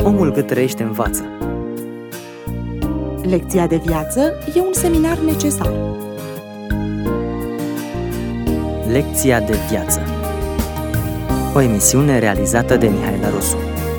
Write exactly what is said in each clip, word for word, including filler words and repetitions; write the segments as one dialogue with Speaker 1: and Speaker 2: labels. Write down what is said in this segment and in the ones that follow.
Speaker 1: Omul cât trăiește învață.
Speaker 2: Lecția de viață e un seminar necesar.
Speaker 1: Lecția de viață. O emisiune realizată de Mihaela Rusu.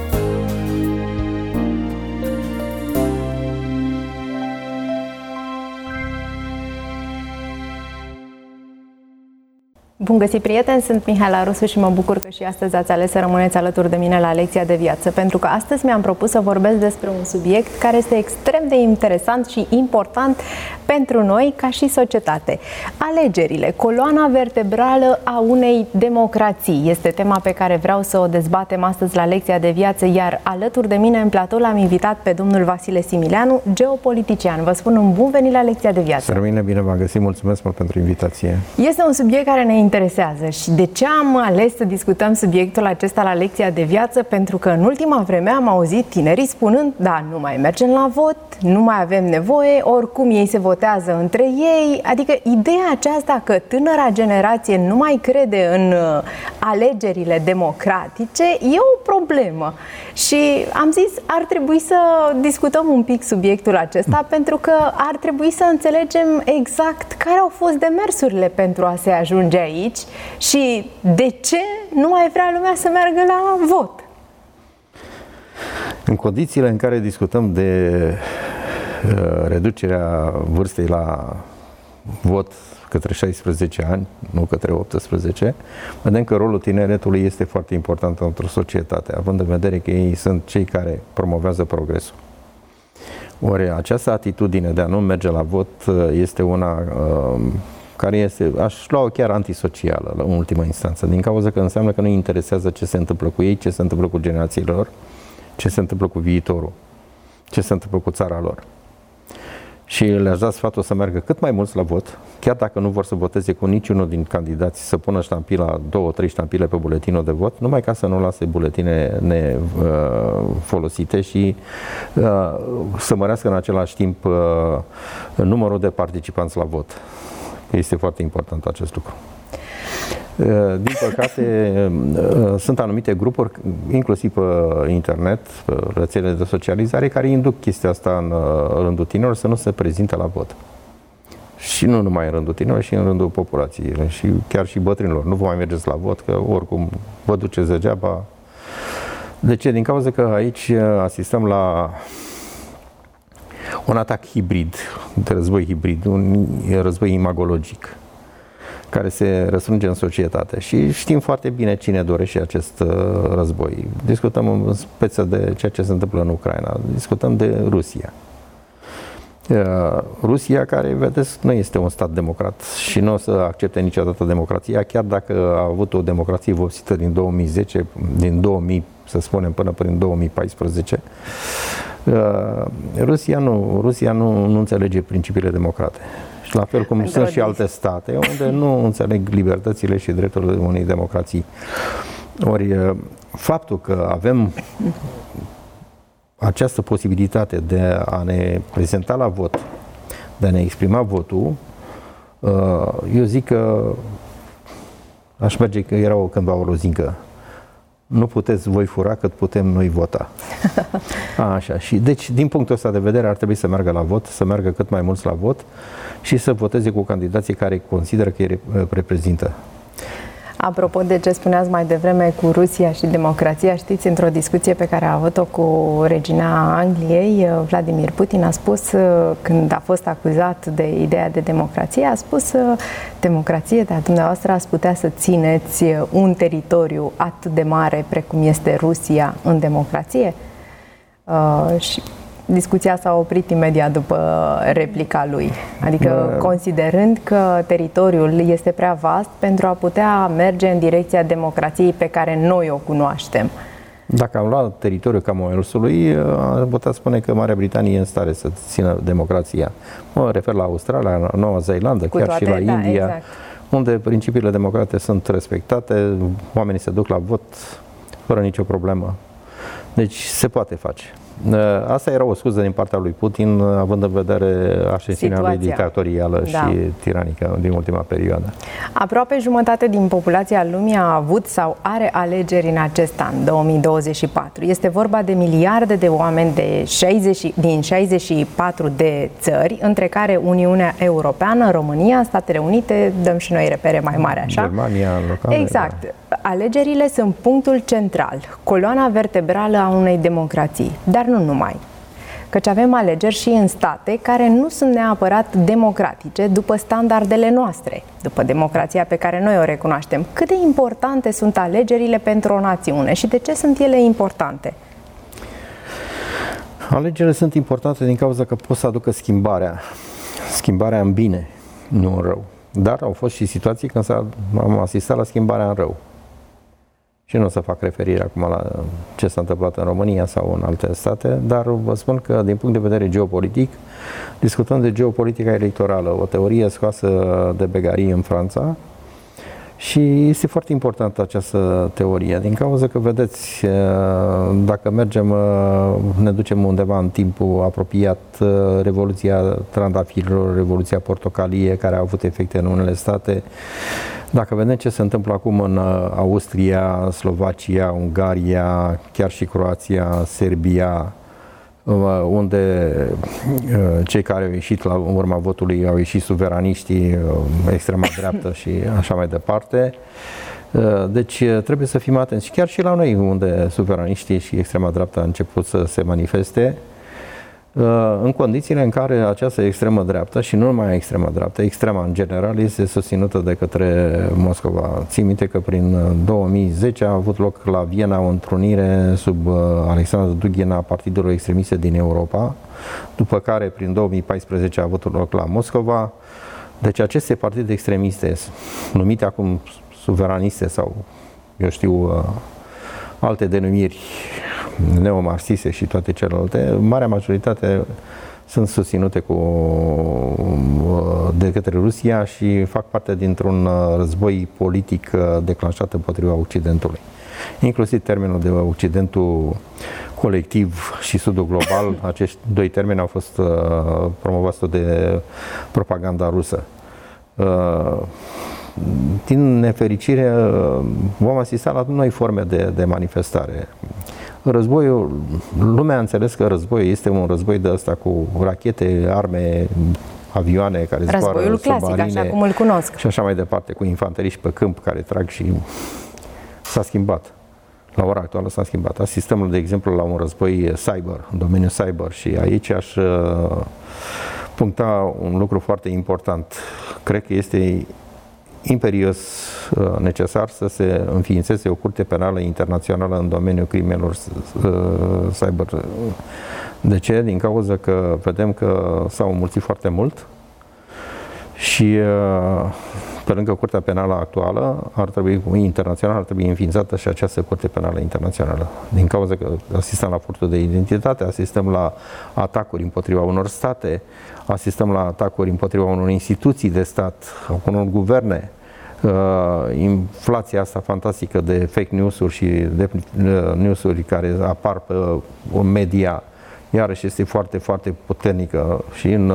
Speaker 3: Bun găsit, prieteni! Sunt Mihaela Rusu și mă bucur că și astăzi ați ales să rămâneți alături de mine la Lecția de Viață, pentru că astăzi mi-am propus să vorbesc despre un subiect care este extrem de interesant și important pentru noi ca și societate. Alegerile, coloana vertebrală a unei democrații, este tema pe care vreau să o dezbatem astăzi la Lecția de Viață, iar alături de mine în platou l-am invitat pe domnul Vasile Simileanu, geopolitician. Vă spun un bun venit la Lecția de Viață.
Speaker 4: Să rămâne bine, v-am găsit, mulțumesc mult pentru invitație.
Speaker 3: Este un subiect care ne interesează și de ce am ales să discutăm subiectul acesta la Lecția de Viață? Pentru că în ultima vreme am auzit tinerii spunând, da, nu mai mergem la vot, nu mai avem nevoie, oricum ei se votează între ei, adică ideea aceasta că tânăra generație nu mai crede în alegerile democratice e o problemă și am zis, ar trebui să discutăm un pic subiectul acesta pentru că ar trebui să înțelegem exact care au fost demersurile pentru a se ajunge aici și de ce nu mai vrea lumea să meargă la vot.
Speaker 4: În condițiile în care discutăm de uh, reducerea vârstei la vot către șaisprezece ani, nu către optsprezece, vedem că rolul tineretului este foarte important într-o societate, având în vedere că ei sunt cei care promovează progresul. Ori această atitudine de a nu merge la vot este una uh, care este, aș lua-o chiar antisocială în ultima instanță, din cauza că înseamnă că nu interesează ce se întâmplă cu ei, ce se întâmplă cu generațiile lor, ce se întâmplă cu viitorul, ce se întâmplă cu țara lor. Și le-aș da sfatul să meargă cât mai mulți la vot, chiar dacă nu vor să voteze cu niciunul din candidați, să pună ștampila, două, trei ștampile pe buletinul de vot, numai ca să nu lase buletine nefolosite și uh, să mărească în același timp uh, numărul de participanți la vot. Este foarte important acest lucru. Din păcate, sunt anumite grupuri, inclusiv pe internet, pe rețelele de socializare, care induc chestia asta în rândul tinerilor să nu se prezinte la vot. Și nu numai în rândul tinerilor, și în rândul populației. Și chiar și bătrânilor. Nu vă mai mergeți la vot, că oricum vă duceți degeaba. De ce? Din cauza că aici asistăm la un atac hibrid, de război hibrid, un război imagologic, care se răsfrânge în societate. Și știm foarte bine cine dorește acest uh, război. Discutăm în speță de ceea ce se întâmplă în Ucraina. Discutăm de Rusia. Uh, Rusia, care, vedeți, nu este un stat democrat și nu o să accepte niciodată democrația, chiar dacă a avut o democrație vopsită din două mii zece, din două mii, să spunem, până prin două mii paisprezece. Uh, Rusia nu, Rusia nu, nu înțelege principiile democrate. Și la fel cum Într-o sunt și alte state unde nu înțeleg libertățile și drepturile unei democrații. Ori faptul că avem această posibilitate de a ne prezenta la vot, de a ne exprima votul, eu zic că aș merge, că era o, cândva o lozincă. Nu puteți voi fura cât putem noi vota. A, așa. Și deci, din punctul ăsta de vedere, ar trebui să meargă la vot, să meargă cât mai mulți la vot și să voteze cu candidații care consideră că îi reprezintă.
Speaker 3: Apropo de ce spuneați mai devreme cu Rusia și democrația, știți, într-o discuție pe care a avut-o cu regina Angliei, Vladimir Putin a spus, când a fost acuzat de ideea de democrație, a spus, democrație, dar dumneavoastră ați putea să țineți un teritoriu atât de mare precum este Rusia în democrație? Uh, și discuția s-a oprit imediat după replica lui, adică considerând că teritoriul este prea vast pentru a putea merge în direcția democrației pe care noi o cunoaștem.
Speaker 4: Dacă am luat teritoriul Commonwealth-ului, am putea spune că Marea Britanie e în stare să țină democrația. Mă refer la Australia, la Noua Zeelandă, chiar toate, și la da, India, exact. Unde principiile democrate sunt respectate, oamenii se duc la vot fără nicio problemă. Deci se poate face. Asta era o scuză din partea lui Putin, având în vedere ascensiunea lui dictatorială da. și tiranică din ultima perioadă.
Speaker 3: Aproape jumătate din populația lumii a avut sau are alegeri în acest an, două mii douăzeci și patru. Este vorba de miliarde de oameni de șaizeci, din șaizeci și patru de țări, între care Uniunea Europeană, România, Statele Unite, dăm și noi repere mai mari așa.
Speaker 4: Germania, locale.
Speaker 3: Exact. Alegerile sunt punctul central, coloana vertebrală a unei democrații, dar nu numai. Căci avem alegeri și în state care nu sunt neapărat democratice după standardele noastre, după democrația pe care noi o recunoaștem. Cât de importante sunt alegerile pentru o națiune și de ce sunt ele importante?
Speaker 4: Alegerile sunt importante din cauza că pot să aducă schimbarea, schimbarea în bine, nu în rău. Dar au fost și situații când am asistat la schimbarea în rău. Și nu o să fac referire acum la ce s-a întâmplat în România sau în alte state, dar vă spun că din punct de vedere geopolitic, discutăm de geopolitica electorală, o teorie scoasă de Begarie în Franța, și este foarte importantă această teorie, din cauza că, vedeți, dacă mergem, ne ducem undeva în timpul apropiat, Revoluția Trandafirilor, Revoluția Portocalie, care a avut efecte în unele state. Dacă vedem ce se întâmplă acum în Austria, Slovacia, Ungaria, chiar și Croația, Serbia, unde cei care au ieșit la urma votului au ieșit suveraniștii, extrema dreaptă și așa mai departe. Deci trebuie să fim atenți. Chiar și la noi, unde suveraniștii și extrema dreaptă a început să se manifeste, în condițiile în care această extremă dreaptă, și nu numai extrema dreaptă, extrema în general, este susținută de către Moscova. Țin minte că prin două mii zece a avut loc la Viena o întrunire sub Alexandru Dughin a partidelor extremiste din Europa, după care prin două mii paisprezece a avut loc la Moscova. Deci aceste partide extremiste, numite acum suveraniste sau, eu știu, alte denumiri neomarxiste și toate celelalte, marea majoritate sunt susținute cu, de către Rusia și fac parte dintr-un război politic declanșat împotriva Occidentului. Inclusiv termenul de Occidentul colectiv și Sudul global, acești doi termeni au fost promovați de propaganda rusă. Din nefericire, vom asista la noi forme de, de manifestare. Războiul, lumea a înțeles că războiul este un război de ăsta cu rachete, arme, avioane care zboară,
Speaker 3: războiul clasic, așa cum îl cunosc.
Speaker 4: Și așa mai departe, cu infanteriști pe câmp care trag și s-a schimbat. La ora actuală s-a schimbat. Asistăm, de exemplu, la un război cyber, în domeniul cyber, și aici aș puncta un lucru foarte important. Cred că este imperios necesar să se înființeze o curte penală internațională în domeniul crimelor cyber. De ce? Din cauza că vedem că s-au înmulțit foarte mult și pe lângă Curtea Penală actuală ar trebui, internațională, ar trebui înființată și această Curte Penală Internațională. Din cauza că asistăm la furtul de identitate, asistăm la atacuri împotriva unor state, asistăm la atacuri împotriva unor instituții de stat, unor guverne. Inflația asta fantastică de fake news-uri și de news-uri care apar pe media, iarăși este foarte, foarte puternică și în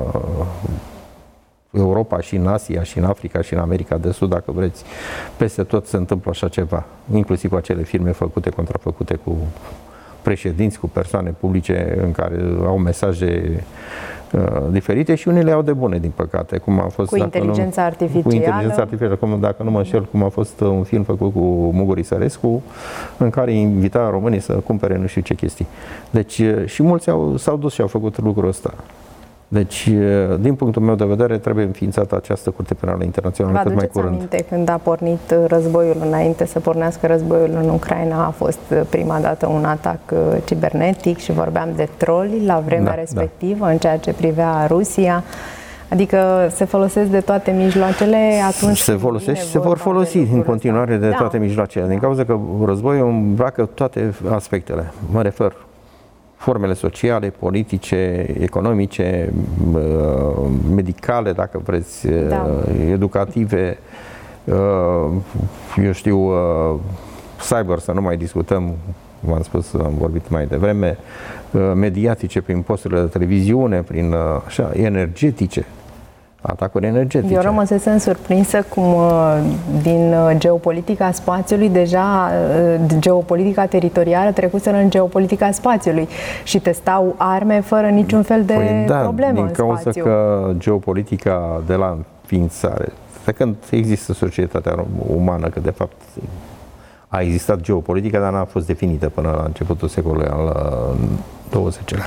Speaker 4: Europa, și în Asia, și în Africa, și în America de Sud, dacă vreți. Peste tot se întâmplă așa ceva, inclusiv cu acele firme făcute, contrafăcute, cu președinți, cu persoane publice în care au mesaje uh, diferite și unele au de bune, din păcate. Cum a fost,
Speaker 3: cu inteligența
Speaker 4: nu,
Speaker 3: artificială.
Speaker 4: Cu inteligența artificială, cum, dacă nu mă înșel, cum a fost un film făcut cu Muguri Sărescu, în care invita românii să cumpere nu știu ce chestii. Deci și mulți au, s-au dus și au făcut lucrul ăsta. Deci, din punctul meu de vedere, trebuie înființată această Curte Penală Internațională cât mai curând.
Speaker 3: Vă aduceți aminte când a pornit războiul, înainte să pornească războiul în Ucraina, a fost prima dată un atac cibernetic și vorbeam de troli la vremea da, respectivă, da. În ceea ce privea Rusia. Adică se folosesc de toate mijloacele atunci.
Speaker 4: Se folosesc și se vor folosi în continuare de da. toate mijloacele, din cauza că războiul îmbracă toate aspectele. Mă refer formele sociale, politice, economice, medicale, dacă vreți, da. educative, eu știu, cyber, să nu mai discutăm, v-am spus, am vorbit mai devreme, mediatice prin posturile de televiziune, prin așa, energetice, atacuri energetice.
Speaker 3: Eu rămăsesem surprinsă cum din geopolitica spațiului deja geopolitica teritorială trecuseră în geopolitica spațiului și testau arme fără niciun fel de
Speaker 4: păi da,
Speaker 3: problemă
Speaker 4: din
Speaker 3: în
Speaker 4: cauza
Speaker 3: spațiu.
Speaker 4: că geopolitica de la înființare, de când există societatea umană, că de fapt a existat geopolitica, dar n-a fost definită până la începutul secolului al douăzecilea.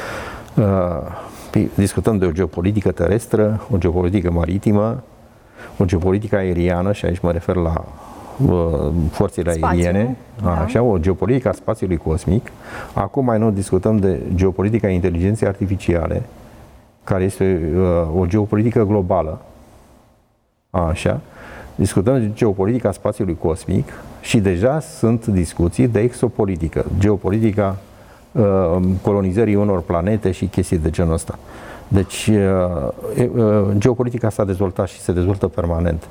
Speaker 4: Discutăm de o geopolitică terestră, o geopolitică maritimă, o geopolitică aeriană, și aici mă refer la forțele
Speaker 3: Spațiu,
Speaker 4: aeriene,
Speaker 3: da.
Speaker 4: așa, o geopolitică a spațiului cosmic. Acum mai nou discutăm de geopolitica inteligenței artificiale, care este o geopolitică globală, așa. Discutăm de geopolitica spațiului cosmic și deja sunt discuții de exopolitică, geopolitica uh, colonizării unor planete și chestii de genul ăsta. Deci uh, uh, geopolitica s-a dezvoltat și se dezvoltă permanent.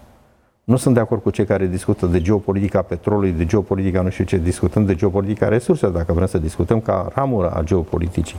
Speaker 4: Nu sunt de acord cu cei care discută de geopolitica petrolului, de geopolitica nu știu ce, discutăm de geopolitica resurselor, dacă vrem să discutăm ca ramură a geopoliticii.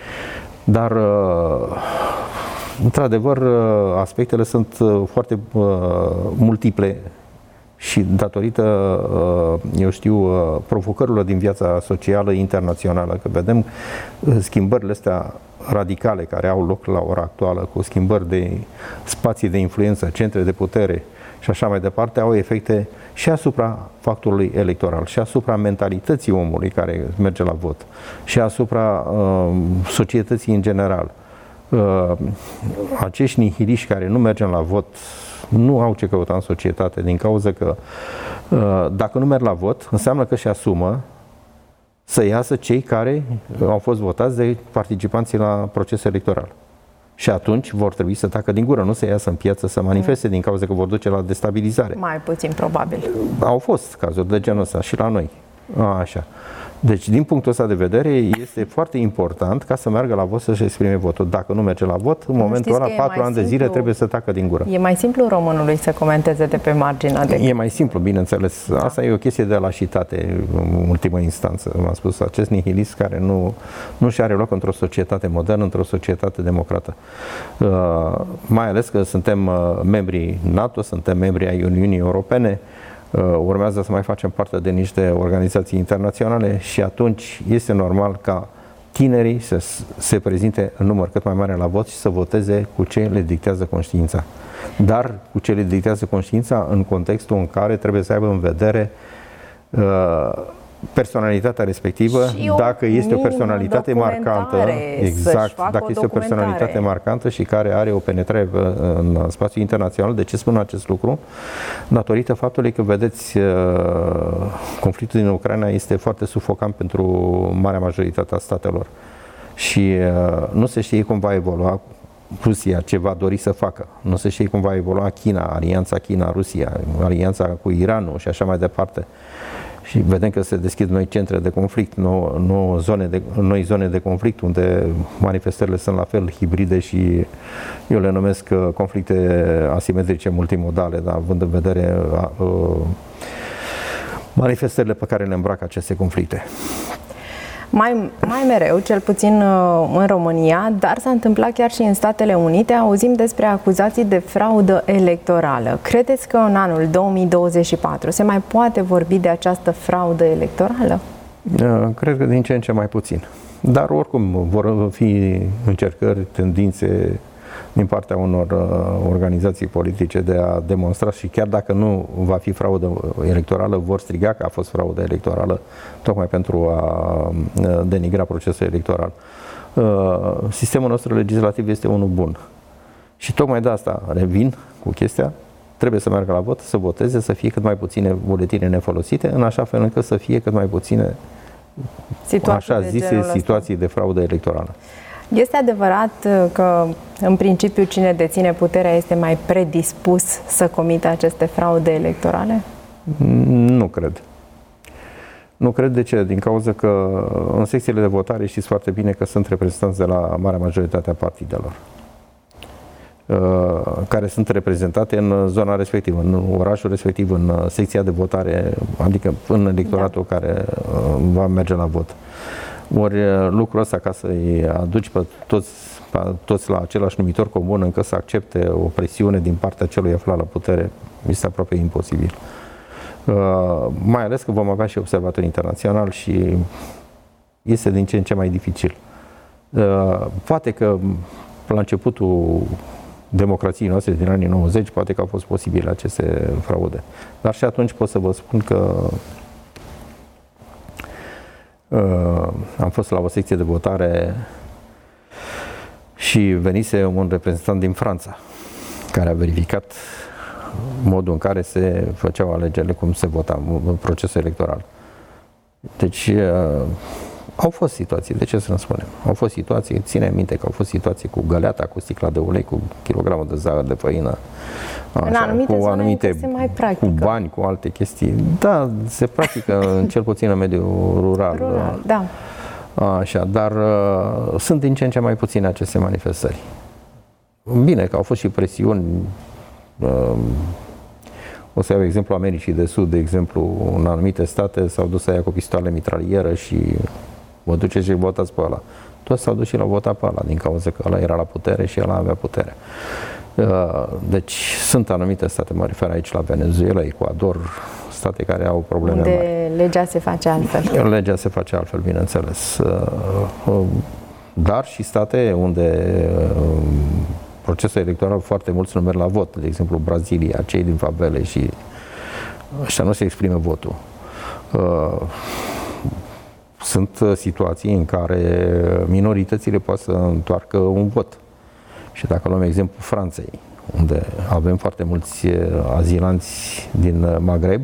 Speaker 4: Dar uh, într-adevăr, aspectele sunt foarte uh, multiple și datorită, uh, eu știu, uh, provocărilor din viața socială internațională, că vedem uh, schimbările astea radicale care au loc la ora actuală, cu schimbări de spații de influență, centre de putere și așa mai departe, au efecte și asupra factorului electoral, și asupra mentalității omului care merge la vot, și asupra uh, societății în general. Uh, acești nihiliști care nu mergem la vot nu au ce căuta în societate, din cauza că uh, dacă nu merg la vot, înseamnă că și asumă să iasă cei care au fost votați de participanții la procesul electoral. Și atunci vor trebui să tacă din gură, nu să iasă în piață să manifeste, din cauza că vor duce la destabilizare.
Speaker 3: Mai puțin probabil.
Speaker 4: Au fost cazuri de genul ăsta și la noi. A, așa. Deci, din punctul ăsta de vedere, este foarte important ca să meargă la vot să-și exprime votul. Dacă nu merge la vot, în momentul ăla, patru ani de zile trebuie să tacă din gură.
Speaker 3: E mai simplu românului să comenteze de pe marginea de...
Speaker 4: E mai simplu, bineînțeles. Da. Asta e o chestie de lașitate, în ultimă instanță. V-am spus, acest nihilist care nu, nu și are loc într-o societate modernă, într-o societate democrată. Uh, mai ales că suntem uh, membri NATO, suntem membri ai Uniunii Europene, urmează să mai facem parte de niște organizații internaționale și atunci este normal ca tinerii să se prezinte în număr cât mai mare la vot și să voteze cu ce le dictează conștiința. Dar cu ce le dictează conștiința în contextul în care trebuie să aibă în vedere uh, personalitatea respectivă, dacă este o personalitate marcantă, exact, dacă este o personalitate marcantă și care are o penetrare în spațiul internațional. De ce spun acest lucru? Datorită faptului că, vedeți, conflictul din Ucraina este foarte sufocant pentru marea majoritate a statelor și nu se știe cum va evolua Rusia, ce va dori să facă. Nu se știe cum va evolua China, alianța China-Rusia, alianța cu Iranul și așa mai departe. Și vedem că se deschid noi centre de conflict, nou, nou zone de, noi zone de conflict, unde manifestările sunt la fel hibride și eu le numesc conflicte asimetrice multimodale, dar având în vedere uh, manifestările pe care le îmbracă aceste conflicte.
Speaker 3: Mai, mai mereu, cel puțin în România, dar s-a întâmplat chiar și în Statele Unite, auzim despre acuzații de fraudă electorală. Credeți că în anul două mii douăzeci și patru se mai poate vorbi de această fraudă electorală?
Speaker 4: Cred că din ce în ce mai puțin. Dar oricum vor fi încercări, tendințe din partea unor organizații politice de a demonstra și chiar dacă nu va fi fraudă electorală, vor striga că a fost fraudă electorală tocmai pentru a denigra procesul electoral. Sistemul nostru legislativ este unul bun și tocmai de asta revin cu chestia, trebuie să meargă la vot, să voteze, să fie cât mai puține buletine nefolosite, în așa fel încât să fie cât mai puține situații așa zise situații de fraudă electorală.
Speaker 3: Este adevărat că, în principiu, cine deține puterea este mai predispus să comită aceste fraude electorale?
Speaker 4: Nu cred. Nu cred. De ce? Din cauza că în secțiile de votare știți foarte bine că sunt reprezentanți de la marea majoritate a partidelor. care sunt reprezentate în zona respectivă, în orașul respectiv, în secția de votare, adică în electoratul da. care va merge la vot. Ori lucrul ăsta, ca să-i aduci pe toți, pe toți la același numitor comun, încă să accepte o presiune din partea celui aflat la putere, este aproape imposibil. Mai ales că vom avea și observatori internaționali și este din ce în ce mai dificil. Poate că la începutul democrației noastre din anii nouăzeci, poate că au fost posibile aceste fraude. Dar și atunci pot să vă spun că uh, am fost la o secție de votare și venise un reprezentant din Franța care a verificat modul în care se făceau alegerile, cum se vota în procesul electoral. Deci uh, au fost situații, de ce să ne spunem? Au fost situații, ține minte că au fost situații cu găleata, cu sticla de ulei, cu kilogramul de zahăr, de făină,
Speaker 3: așa, în anumite cu anumite, mai
Speaker 4: cu bani, cu alte chestii. Da, se practică în cel puțin în mediul rural.
Speaker 3: Rural, da.
Speaker 4: Așa, dar uh, sunt din ce în ce mai puține aceste manifestări. Bine că au fost și presiuni. Uh, O să iau exemplu Americii de Sud, de exemplu, în anumite state s-au dus să ia cu pistoale mitralieră și vă duceți și votați pe ăla. Toți s-au dus și l-au votat pe ăla, din cauza că ăla era la putere și ăla avea putere. Deci sunt anumite state, mă refer aici la Venezuela, Ecuador, state care au probleme
Speaker 3: unde
Speaker 4: mari.
Speaker 3: legea se face altfel.
Speaker 4: Legea se face altfel, bineînțeles. Dar și state unde procesul electoral foarte mulți nu merg la vot, de exemplu Brazilia, cei din favele și ăștia nu se exprime votul. Sunt situații în care minoritățile pot să întoarcă un vot. Și dacă luăm exemplu Franței, unde avem foarte mulți azilanți din Maghreb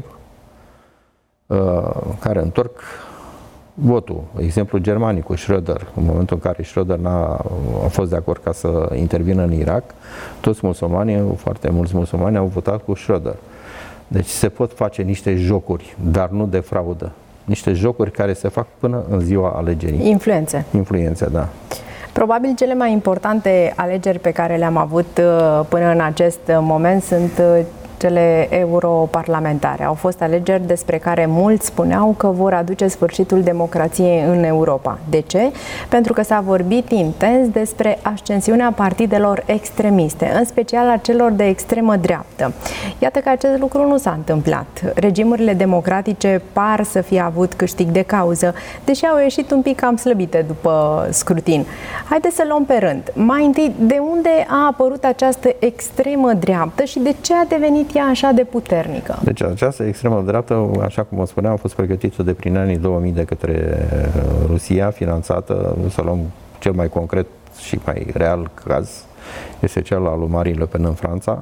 Speaker 4: care întorc votul. Exemplu Germanii cu Schröder, în momentul în care Schröder n-a, a fost de acord ca să intervină în Irak, toți musulmanii, foarte mulți musulmani au votat cu Schröder. Deci se pot face niște jocuri, dar nu de fraudă. Niște jocuri care se fac până în ziua alegerii.
Speaker 3: Influențe.
Speaker 4: Influențe, da.
Speaker 3: Probabil cele mai importante alegeri pe care le-am avut până în acest moment sunt cele europarlamentare. Au fost alegeri despre care mulți spuneau că vor aduce sfârșitul democrației în Europa. De ce? Pentru că s-a vorbit intens despre ascensiunea partidelor extremiste, în special a celor de extremă dreaptă. Iată că acest lucru nu s-a întâmplat. Regimurile democratice par să fie avut câștig de cauză, deși au ieșit un pic cam slăbite după scrutin. Haideți să luăm pe rând. Mai întâi, de unde a apărut această extremă dreaptă și de ce a devenit ea așa de puternică?
Speaker 4: Deci această extremă dreaptă, așa cum o spuneam, a fost pregătită de prin anii două mii de către Rusia, finanțată, să luăm cel mai concret și mai real caz, este cel al lui Marine Le Pen în Franța,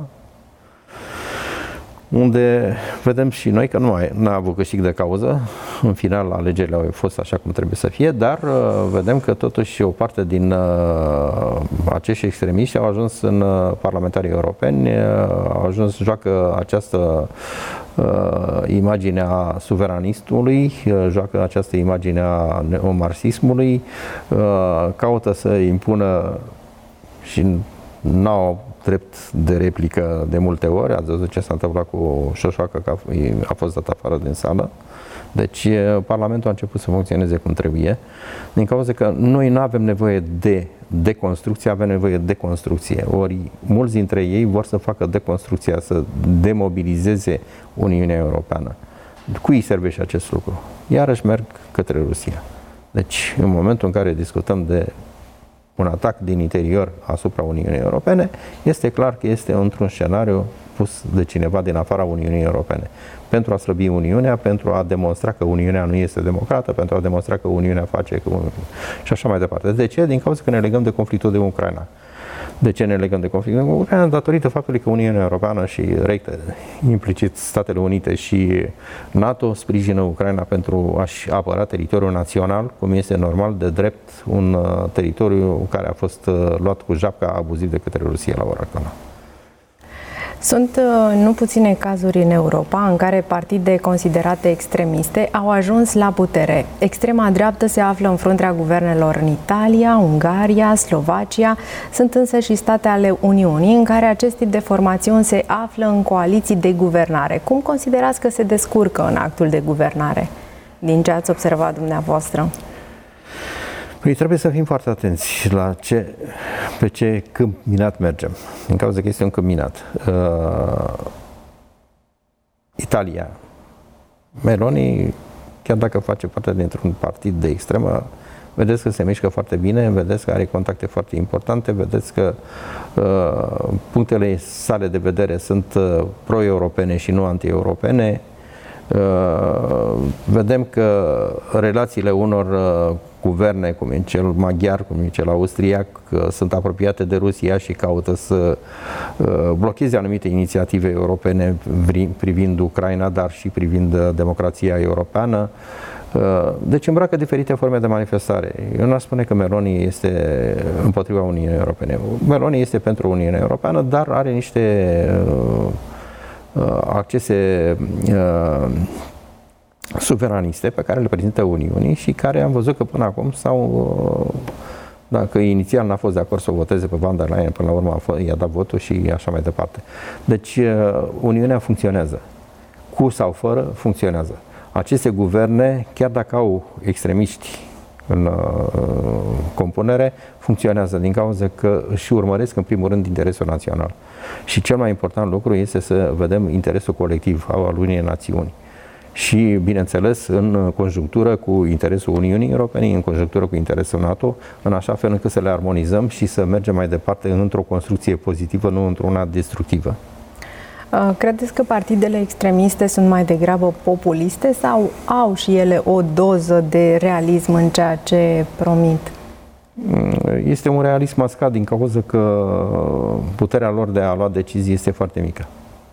Speaker 4: unde vedem și noi că nu a avut câștig de cauză. În final, alegerile au fost așa cum trebuie să fie, dar uh, vedem că totuși o parte din uh, acești extremiști au ajuns în uh, parlamentarii europeni, uh, au ajuns, joacă această uh, imagine a suveranistului, uh, joacă această imagine a neomarxismului, uh, caută să impună și n-au drept de replică de multe ori. Ați văzut ce s-a întâmplat cu Șoșoacă, că a fost dat afară din sală. Deci Parlamentul a început să funcționeze cum trebuie, din cauza că noi nu avem nevoie de deconstrucție, avem nevoie de deconstrucție. Ori mulți dintre ei vor să facă deconstrucția, să demobilizeze Uniunea Europeană. Cui servește acest lucru? Iarăși merg către Rusia. Deci, în momentul în care discutăm de un atac din interior asupra Uniunii Europene, este clar că este într-un scenariu pus de cineva din afara Uniunii Europene. Pentru a slăbi Uniunea, pentru a demonstra că Uniunea nu este democrată, pentru a demonstra că Uniunea face că... și așa mai departe. De ce? Din cauza că ne legăm de conflictul de Ucraina. De ce ne legăm de conflictul de Ucraina? Datorită faptului că Uniunea Europeană și recte, implicit Statele Unite și NATO sprijină Ucraina pentru a-și apăra teritoriul național, cum este normal, de drept, un teritoriu care a fost luat cu japca abuziv de către Rusia la ora actuală.
Speaker 3: Sunt nu puține cazuri în Europa în care partide considerate extremiste au ajuns la putere. Extrema dreaptă se află în fruntea guvernelor în Italia, Ungaria, Slovacia. Sunt însă și state ale Uniunii în care acest tip de formațiuni se află în coaliții de guvernare. Cum considerați că se descurcă în actul de guvernare, din ce ați observat dumneavoastră?
Speaker 4: Păi trebuie să fim foarte atenți la ce, pe ce câmp minat mergem, din cauza că este un câmp minat. Uh, Italia, Meloni, chiar dacă face parte dintr-un partid de extremă, vedeți că se mișcă foarte bine, vedeți că are contacte foarte importante, vedeți că uh, punctele sale de vedere sunt uh, pro-europene și nu anti-europene. Uh, vedem că relațiile unor uh, guverne, cum e cel maghiar, cum e cel austriac, uh, sunt apropiate de Rusia și caută să uh, blocheze anumite inițiative europene privind Ucraina, dar și privind uh, democrația europeană. Uh, deci îmbracă diferite forme de manifestare. Eu nu aș spune că Meloni este împotriva Uniunii Europene. Meloni este pentru Uniunea Europeană, dar are niște uh, accese uh, suveraniste pe care le prezintă Uniunii și care am văzut că până acum sau uh, dacă inițial n-a fost de acord să o voteze pe Van der Leyen, până la urmă i-a dat votul și așa mai departe. Deci uh, Uniunea funcționează. Cu sau fără, funcționează. Aceste guverne, chiar dacă au extremiști în uh, compunere, funcționează din cauza că își urmăresc în primul rând interesul național. Și cel mai important lucru este să vedem interesul colectiv al unei națiuni. Și, bineînțeles, în conjunctură cu interesul Uniunii Europene, în conjunctură cu interesul NATO, în așa fel încât să le armonizăm și să mergem mai departe într-o construcție pozitivă, nu într-una destructivă.
Speaker 3: Credeți că partidele extremiste sunt mai degrabă populiste sau au și ele o doză de realism în ceea ce promit?
Speaker 4: Este un realism mascat din cauza că puterea lor de a lua decizii este foarte mică.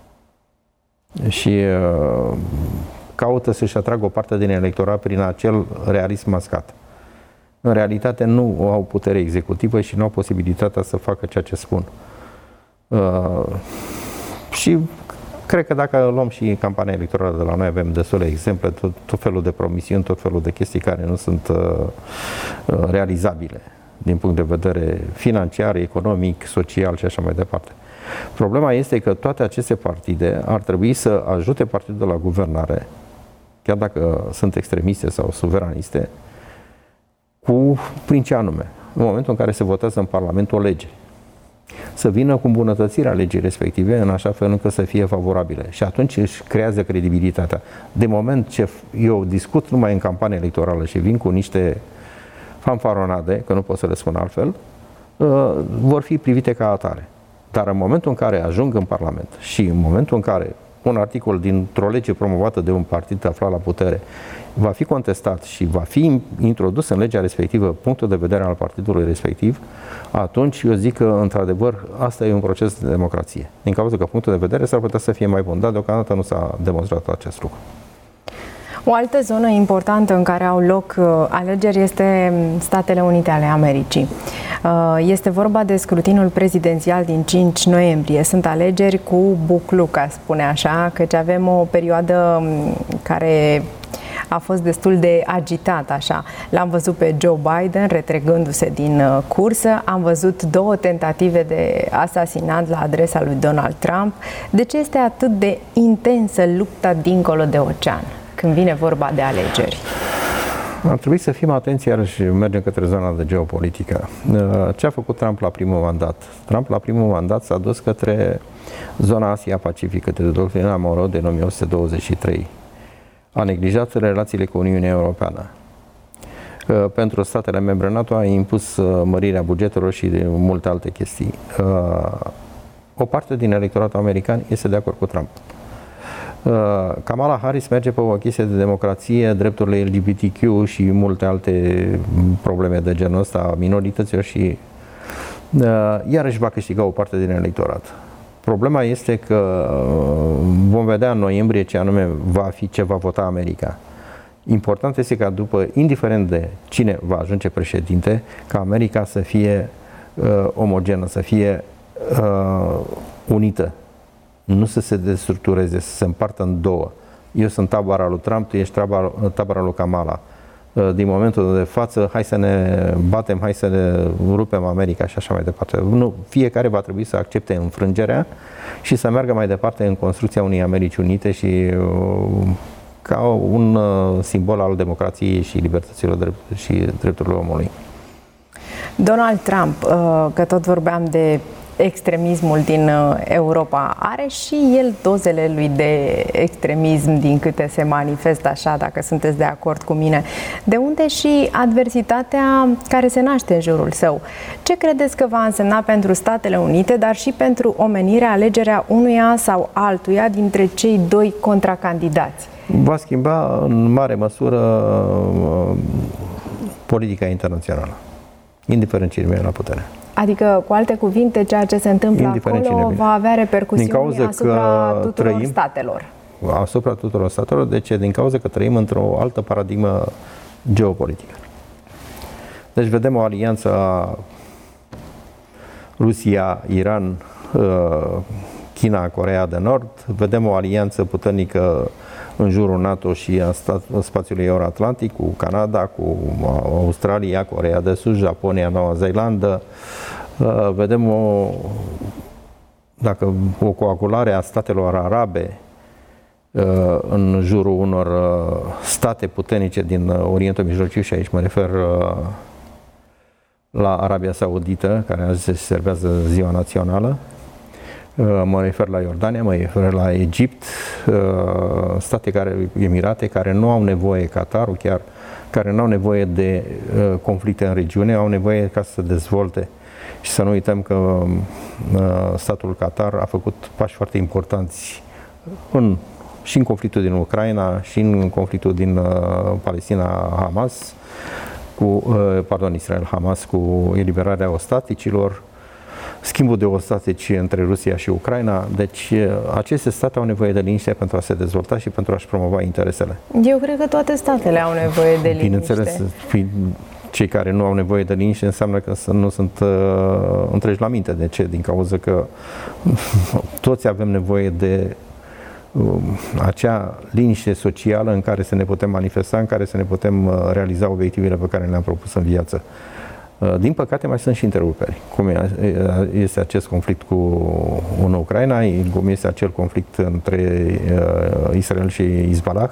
Speaker 4: Și caută să-și atragă o parte din electorat prin acel realism mascat. În realitate nu au putere executivă și nu au posibilitatea să facă ceea ce spun. Și cred că dacă luăm și campania electorală de la noi, avem destule exemple, tot, tot felul de promisiuni, tot felul de chestii care nu sunt uh, realizabile din punct de vedere financiar, economic, social și așa mai departe. Problema este că toate aceste partide ar trebui să ajute partidul la guvernare, chiar dacă sunt extremiste sau suveraniste, cu prin ce anume? În momentul în care se votează în Parlament o lege, să vină cu îmbunătățirea legii respective în așa fel încât să fie favorabile. Și atunci își creează credibilitatea. De moment ce eu discut numai în campanie electorală și vin cu niște fanfaronade, că nu pot să le spun altfel, vor fi privite ca atare. Dar în momentul în care ajung în Parlament și în momentul în care un articol dintr-o lege promovată de un partid aflat la putere va fi contestat și va fi introdus în legea respectivă punctul de vedere al partidului respectiv, atunci eu zic că, într-adevăr, asta e un proces de democrație. Din cauza că punctul de vedere s-ar putea să fie mai bun, dar deocamdată nu s-a demonstrat acest lucru.
Speaker 3: O altă zonă importantă în care au loc uh, alegeri este Statele Unite ale Americii. Uh, este vorba de scrutinul prezidențial din cinci noiembrie. Sunt alegeri cu buclu, ca spune așa, căci avem o perioadă care a fost destul de agitat, așa. L-am văzut pe Joe Biden retrăgându-se din uh, cursă, am văzut două tentative de asasinat la adresa lui Donald Trump. De ce este atât de intensă lupta dincolo de ocean când vine vorba de alegeri?
Speaker 4: Ar trebui să fim atenți, iarăși mergem către zona de geopolitică. Ce a făcut Trump la primul mandat? Trump la primul mandat s-a dus către zona Asia-Pacifică, de doctrina Monroe din o mie opt sute douăzeci și trei. A neglijat relațiile cu Uniunea Europeană. Pentru statele membre NATO a impus mărirea bugetelor și de multe alte chestii. O parte din electoratul american este de acord cu Trump. Kamala Harris merge pe o chestie de democrație, drepturile L G B T Q și multe alte probleme de genul ăsta, minorităților și iarăși va câștiga o parte din electorat. Problema este că vom vedea în noiembrie ce anume va fi, ce va vota America. Important este ca după, indiferent de cine va ajunge președinte, ca America să fie uh, omogenă, să fie uh, unită nu să se destructureze, să se împartă în două. Eu sunt tabăra lui Trump, tu ești tabăra, tabăra lui Kamala. Din momentul de față, hai să ne batem, hai să ne rupem America și așa mai departe. Nu, fiecare va trebui să accepte înfrângerea și să meargă mai departe în construcția unei Americi Unite și ca un simbol al democrației și libertăților drept, și drepturilor omului.
Speaker 3: Donald Trump, că tot vorbeam de extremismul din Europa, are și el dozele lui de extremism din câte se manifestă așa, dacă sunteți de acord cu mine. De unde și adversitatea care se naște în jurul său? Ce credeți că va însemna pentru Statele Unite, dar și pentru omenirea alegerea unuia sau altuia dintre cei doi contracandidați?
Speaker 4: Va schimba în mare măsură politica internațională, indiferent cine vine la putere.
Speaker 3: Adică, cu alte cuvinte, ceea ce se întâmplă
Speaker 4: indiferent
Speaker 3: acolo va avea repercusiuni asupra tuturor
Speaker 4: trăim,
Speaker 3: statelor.
Speaker 4: Asupra tuturor statelor, de ce? Din cauza că trăim într-o altă paradigmă geopolitică. Deci vedem o alianță a Rusia, Iran, China, Coreea de Nord, vedem o alianță puternică în jurul NATO și a stat, spațiului Euro-Atlantic, cu Canada, cu Australia, Coreea de Sud, Japonia, Noua Zeelandă. Vedem o, dacă, o coagulare a statelor arabe în jurul unor state puternice din Orientul Mijlociu, și aici mă refer la Arabia Saudită, care azi se servează ziua națională. Mă refer la Iordania, mă refer la Egipt, state care, emirate, care nu au nevoie, Qatarul chiar, care nu au nevoie de conflicte în regiune, au nevoie ca să se dezvolte. Și să nu uităm că statul Qatar a făcut pași foarte importanți în, și în conflictul din Ucraina, și în conflictul din Palestina-Hamas, cu, pardon, Israel-Hamas, cu eliberarea ostaticilor, schimbul de ostatici între Rusia și Ucraina. Deci aceste state au nevoie de liniște pentru a se dezvolta și pentru a-și promova interesele.
Speaker 3: Eu cred că toate statele au nevoie de liniște.
Speaker 4: Bineînțeles, cei care nu au nevoie de liniște înseamnă că nu sunt uh, întregi la minte. De ce? Din cauza că toți avem nevoie de uh, acea liniște socială în care să ne putem manifesta, în care să ne putem uh, realiza obiectivele pe care le-am propus în viață. Din păcate mai sunt și întreruperi, cum este acest conflict cu în Ucraina, cum este acel conflict între Israel și Hezbollah.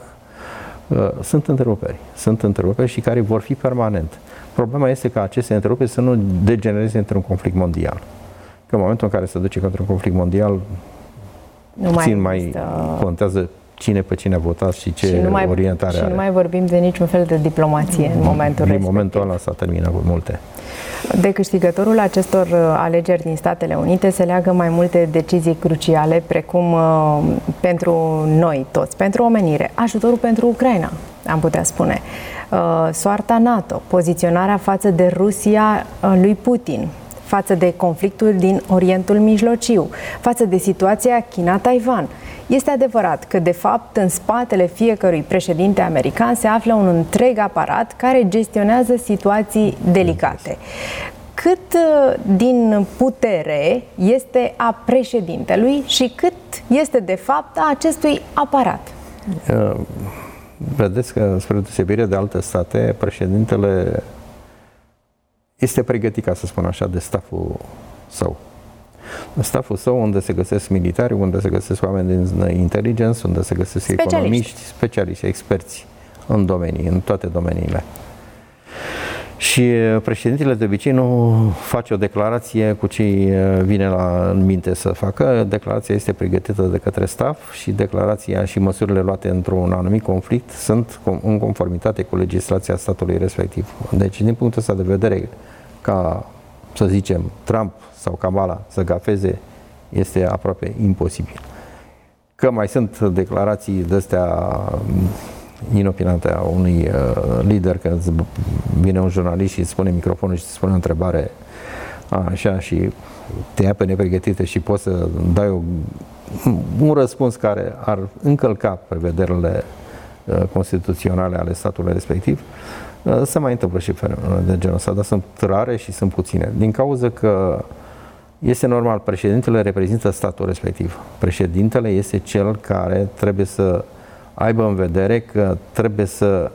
Speaker 4: Sunt întreruperi, sunt întreruperi și care vor fi permanent. Problema este că aceste întreruperi să nu degenereze într-un conflict mondial. Că în momentul în care se duce către un conflict mondial,
Speaker 3: nu
Speaker 4: puțin
Speaker 3: mai,
Speaker 4: mai contează cine pe cine a votat și ce
Speaker 3: și nu mai,
Speaker 4: orientare
Speaker 3: și
Speaker 4: are.
Speaker 3: Și nu mai vorbim de niciun fel de diplomație în momentul
Speaker 4: Din
Speaker 3: respectiv.
Speaker 4: momentul ăla s-a terminat cu multe.
Speaker 3: De câștigătorul acestor alegeri din Statele Unite se leagă mai multe decizii cruciale, precum uh, pentru noi toți, pentru omenire, ajutorul pentru Ucraina, am putea spune, uh, soarta NATO, poziționarea față de Rusia uh, lui Putin, față de conflictul din Orientul Mijlociu, față de situația China-Taiwan. Este adevărat că, de fapt, în spatele fiecărui președinte american se află un întreg aparat care gestionează situații delicate. Cât din putere este a președintelui și cât este, de fapt, a acestui aparat?
Speaker 4: Vedeți că, spre deosebire de alte state, președintele este pregătit, ca să spun așa, de staful său. Staful său, unde se găsesc militari, unde se găsesc oameni din inteligență, unde se găsesc
Speaker 3: specialiști.
Speaker 4: economiști, specialiști, experți în domenii, în toate domeniile. Și președintele de obicei nu face o declarație cu ce vine la în minte să facă. Declarația este pregătită de către staff și declarația și măsurile luate într-un anumit conflict sunt în conformitate cu legislația statului respectiv. Deci, din punctul ăsta de vedere, ca, să zicem, Trump sau Kamala să gafeze, este aproape imposibil. Că mai sunt declarații de-astea inopinante a unui uh, lider, că vine un jurnalist și îți spune microfonul și îți spune o întrebare așa și te ia pe nepregătite și poți să dai o, un răspuns care ar încălca prevederile uh, constituționale ale statului respectiv. Se mai întâmplă și fenomenele de genul ăsta, dar sunt rare și sunt puține. Din cauza că Este normal, președintele reprezintă statul respectiv. Președintele este cel care trebuie să aibă în vedere că trebuie să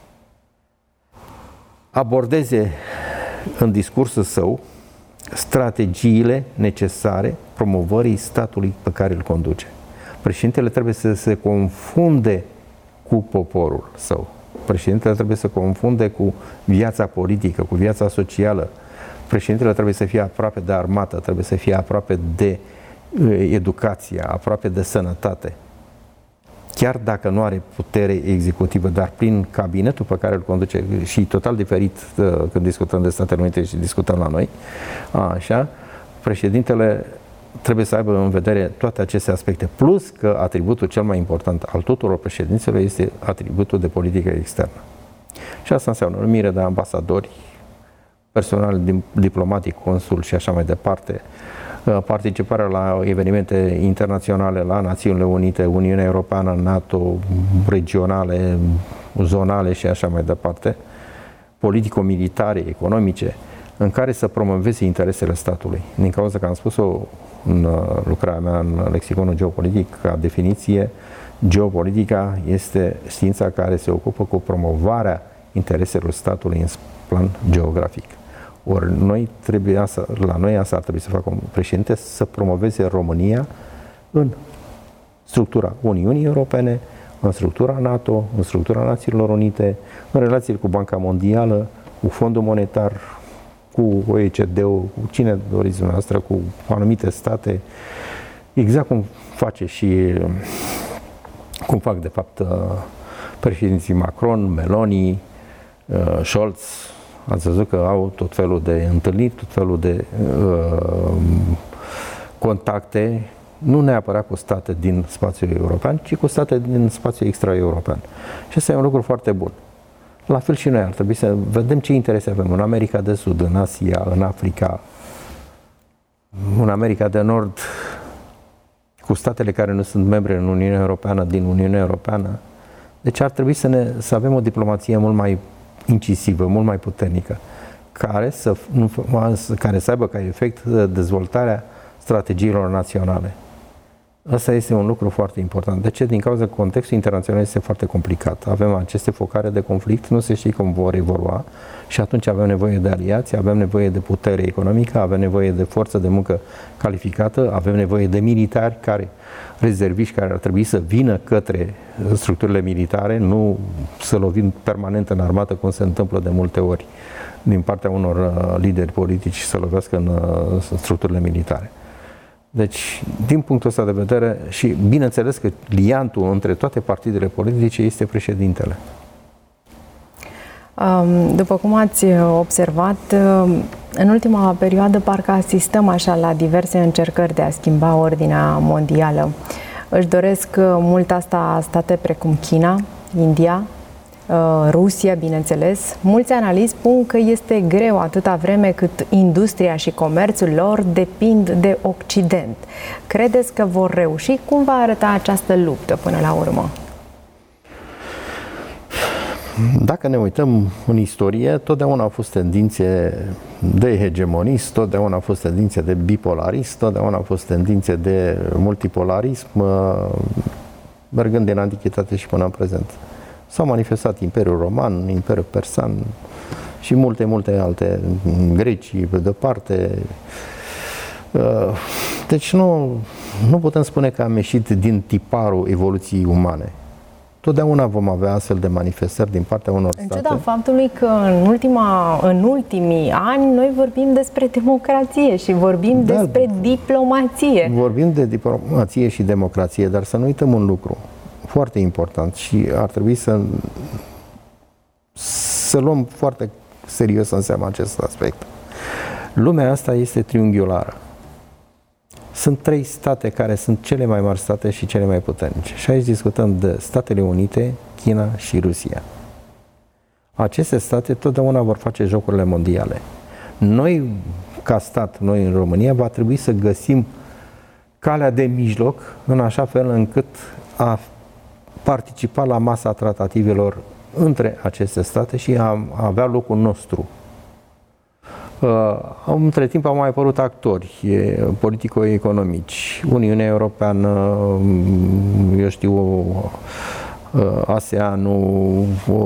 Speaker 4: abordeze în discursul său strategiile necesare promovării statului pe care îl conduce. Președintele trebuie să se confunde cu poporul său. Președintele trebuie să confunde cu viața politică, cu viața socială. Președintele trebuie să fie aproape de armată, trebuie să fie aproape de educație, aproape de sănătate. Chiar dacă nu are putere executivă, dar prin cabinetul pe care îl conduce, și total diferit când discutăm de Statele Unite și discutăm la noi, așa, președintele trebuie să aibă în vedere toate aceste aspecte. Plus că atributul cel mai important al tuturor președinților este atributul de politică externă. Și asta înseamnă numire de ambasadori, personal diplomatic, consul și așa mai departe, participarea la evenimente internaționale, la Națiunile Unite, Uniunea Europeană, NATO, regionale, zonale și așa mai departe, politico-militare, economice, în care să promoveze interesele statului. Din cauza că am spus-o în lucrarea mea în lexiconul geopolitic, ca definiție, geopolitica este știința care se ocupă cu promovarea intereselor statului în plan geografic. Ori noi trebuie asta, la noi asta ar trebui să facă un președinte, să promoveze România în structura Uniunii Europene, în structura NATO, în structura Națiunilor Unite, în relațiile cu Banca Mondială, cu Fondul Monetar, cu O E C D-ul, cu cine doriți dumneavoastră, cu anumite state, exact cum face și cum fac de fapt președinții Macron, Meloni, Scholz. Ați văzut că au tot felul de întâlniri, tot felul de uh, contacte, nu neapărat cu state din spațiul european, ci cu state din spațiul extra-european. Și asta e un lucru foarte bun. La fel și noi ar trebui să vedem ce interese avem în America de Sud, în Asia, în Africa, în America de Nord, cu statele care nu sunt membre în Uniunea Europeană, din Uniunea Europeană. Deci ar trebui să, ne, să avem o diplomație mult mai incisivă, mult mai puternică, care să, care să aibă ca efect dezvoltarea strategiilor naționale. Asta este un lucru foarte important. De ce? Din cauza că contextul internațional este foarte complicat. Avem aceste focare de conflict, nu se știe cum vor evolua și atunci avem nevoie de aliați, avem nevoie de putere economică, avem nevoie de forță de muncă calificată, avem nevoie de militari care, rezerviști care ar trebui să vină către structurile militare, nu să lovim permanent în armată, cum se întâmplă de multe ori din partea unor lideri politici să lovească în structurile militare. Deci, din punctul ăsta de vedere, și bineînțeles că liantul între toate partidele politice este președintele.
Speaker 3: După cum ați observat, în ultima perioadă parcă asistăm așa la diverse încercări de a schimba ordinea mondială. Își doresc mult asta state precum China, India, Rusia, bineînțeles. Mulți analiști spun că este greu atâta vreme cât industria și comerțul lor depind de Occident. Credeți că vor reuși? Cum va arăta această luptă până la urmă?
Speaker 4: Dacă ne uităm în istorie, totdeauna au fost tendințe de hegemonist, totdeauna au fost tendințe de bipolarism, totdeauna au fost tendințe de multipolarism, mergând din antichitate și până în prezent. S-au manifestat Imperiul Roman, Imperiul Persan și multe, multe alte, grecii pe de parte. Deci nu, nu putem spune că am ieșit din tiparul evoluției umane. Totdeauna vom avea astfel de manifestări din partea unor state.
Speaker 3: În ciuda faptului că în, ultima, în ultimii ani noi vorbim despre democrație și vorbim da, despre diplomație.
Speaker 4: Vorbim de diplomație și democrație, dar să nu uităm un lucru foarte important și ar trebui să, să luăm foarte serios în seama acest aspect. Lumea asta este triunghiulară. Sunt trei state care sunt cele mai mari state și cele mai puternice. Și aici discutăm de Statele Unite, China și Rusia. Aceste state totdeauna vor face jocurile mondiale. Noi, ca stat, noi în România, va trebui să găsim calea de mijloc în așa fel încât a participa la masa tratativelor între aceste state și a avea locul nostru. Între timp au mai apărut actori politico-economici, Uniunea Europeană, eu știu, ASEAN-ul,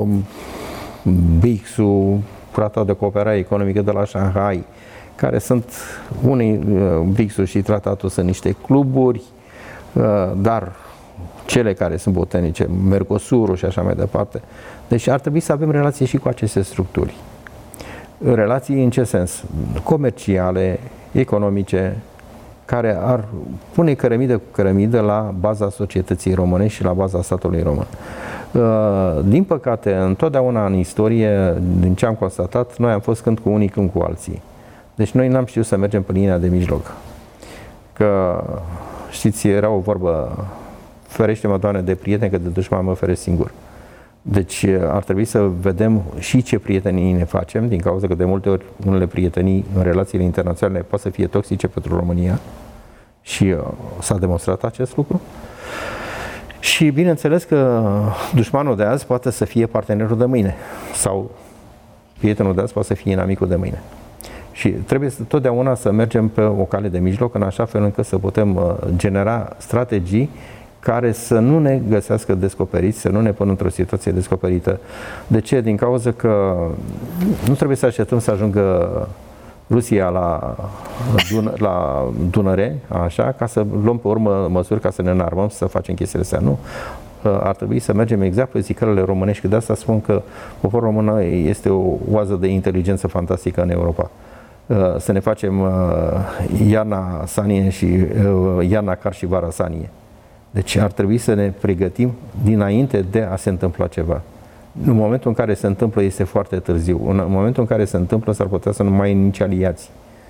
Speaker 4: B I C S-ul, Tratatul de Cooperare Economică de la Shanghai, care sunt, unii, B I C S-ul și tratatul sunt niște cluburi, dar cele care sunt puternice, Mercosurul și așa mai departe. Deci ar trebui să avem relații și cu aceste structuri. Relații în ce sens? Comerciale, economice, care ar pune cărămidă cu cărămidă la baza societății românești și la baza statului român. Din păcate, întotdeauna în istorie, din ce am constatat, noi am fost când cu unii, când cu alții. Deci noi n-am știut să mergem pe linia de mijloc. Că, știți, era o vorbă, ferește-mă, Doamne, de prieten, că de dușman mă feresc singur. Deci ar trebui să vedem și ce prietenii ne facem, din cauza că de multe ori unele prietenii în relațiile internaționale pot să fie toxice pentru România și s-a demonstrat acest lucru. Și bineînțeles că dușmanul de azi poate să fie partenerul de mâine sau prietenul de azi poate să fie inamicul de mâine. Și trebuie să, totdeauna să mergem pe o cale de mijloc în așa fel încât să putem genera strategii care să nu ne găsească descoperiți, să nu ne pună într-o situație descoperită. De ce? Din cauza că nu trebuie să așteptăm să ajungă Rusia la, Dun- la Dunăre, așa, ca să luăm pe urmă măsuri ca să ne înarmăm, să facem chestiile astea. Nu. Ar trebui să mergem exact pe zicările românești, că de asta spun că poporul român este o oază de inteligență fantastică în Europa. Să ne facem iarna sanie și iarna car și vara sanie. Deci ar trebui să ne pregătim dinainte de a se întâmpla ceva. În momentul în care se întâmplă este foarte târziu. În momentul în care se întâmplă s-ar putea să nu mai ai nici aliați.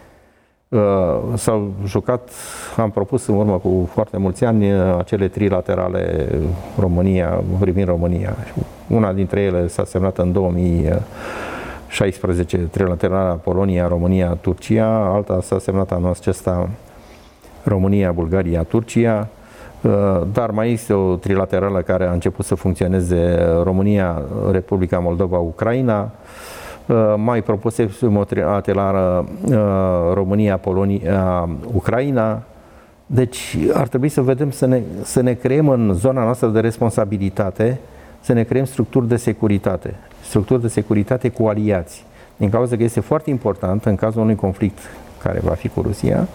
Speaker 4: S-au jucat, am propus în urmă cu foarte mulți ani, acele trilaterale România, privind România. Una dintre ele s-a semnat în două mii șaisprezece, trilaterala Polonia, România, Turcia, alta s-a semnat anul acesta România, Bulgaria, Turcia. Dar mai este o trilaterală care a început să funcționeze, România, Republica Moldova, Ucraina. Mai propusesem o trilaterală România, Polonia, Ucraina. Deci ar trebui să vedem, să ne, să ne creăm în zona noastră de responsabilitate, să ne creăm structuri de securitate. Structuri de securitate cu aliați. Din cauza că este foarte important în cazul unui conflict care va fi cu Rusia,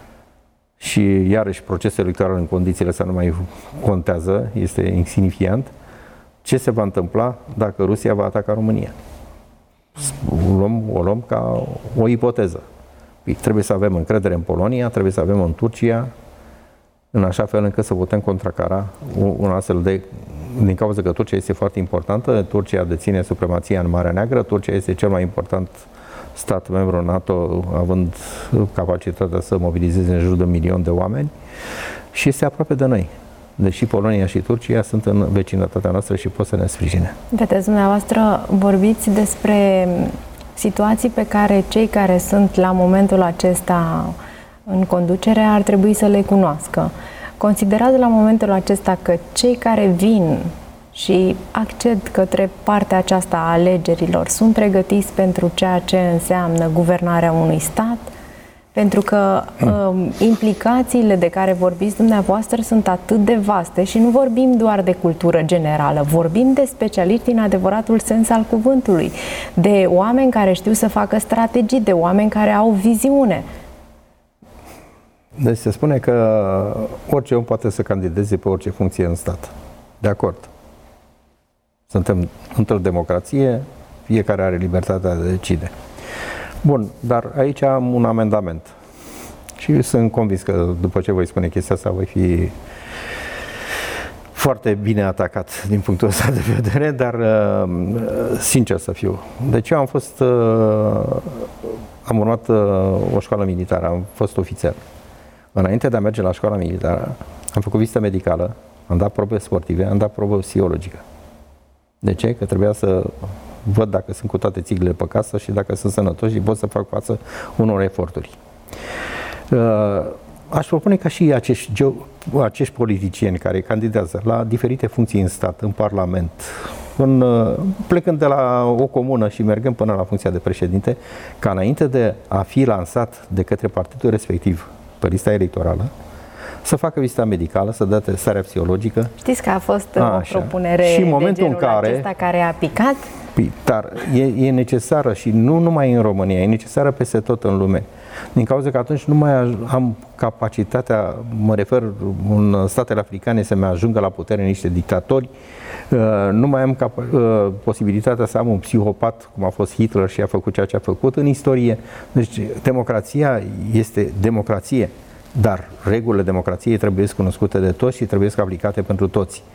Speaker 4: și iarăși procesul electoral în condițiile astea nu mai contează, este insignifiant, ce se va întâmpla dacă Rusia va ataca România? O luăm, o luăm ca o ipoteză. Trebuie să avem încredere în Polonia, trebuie să avem în Turcia, în așa fel încât să putem contracara un astfel de... Din cauza că Turcia este foarte importantă, Turcia deține supremația în Marea Neagră, Turcia este cel mai important stat membru NATO, având capacitatea să mobilizeze în jur de un milion de oameni și este aproape de noi. Deși Polonia și Turcia sunt în vecinătatea noastră și pot să ne sprijine.
Speaker 3: Vedeți, dumneavoastră vorbiți despre situații pe care cei care sunt la momentul acesta în conducere ar trebui să le cunoască. Considerați la momentul acesta că cei care vin și acced către partea aceasta a alegerilor sunt pregătiți pentru ceea ce înseamnă guvernarea unui stat? Pentru că uh, implicațiile de care vorbiți dumneavoastră sunt atât de vaste și nu vorbim doar de cultură generală, vorbim de specialiști în adevăratul sens al cuvântului, de oameni care știu să facă strategii, de oameni care au viziune.
Speaker 4: Deci se spune că orice om poate să candideze pe orice funcție în stat. De acord. Suntem într-o democrație, fiecare are libertatea de a decide. Bun, dar aici am un amendament. Și sunt convins că după ce voi spune chestia asta, voi fi foarte bine atacat din punctul ăsta de vedere, dar sincer să fiu. Deci eu am fost, am urmat o școală militară, am fost ofițer. Înainte de a merge la școala militară, am făcut vizită medicală, am dat probe sportive, am dat probă psihologică. De ce? Că trebuia să văd dacă sunt cu toate țiglele pe casă și dacă sunt sănătoși și pot să fac față unor eforturi. Aș propune ca și acești, acești politicieni care candidează la diferite funcții în stat, în Parlament, în, plecând de la o comună și mergând până la funcția de președinte, ca înainte de a fi lansat de către partidul respectiv pe lista electorală, să facă vizita medicală, să dea testarea psihologică.
Speaker 3: Știți că a fost
Speaker 4: a,
Speaker 3: o
Speaker 4: așa.
Speaker 3: propunere
Speaker 4: și în momentul
Speaker 3: de genul
Speaker 4: în care,
Speaker 3: acesta care a picat?
Speaker 4: Dar e, e necesară și nu numai în România, e necesară peste tot în lume. Din cauza că atunci nu mai am capacitatea, mă refer în statele africane, să mai ajungă la putere niște dictatori, nu mai am posibilitatea să am un psihopat, cum a fost Hitler și a făcut ceea ce a făcut în istorie. Deci democrația este democrație, dar regulile democrației trebuie cunoscute de toți și trebuie aplicate pentru toți.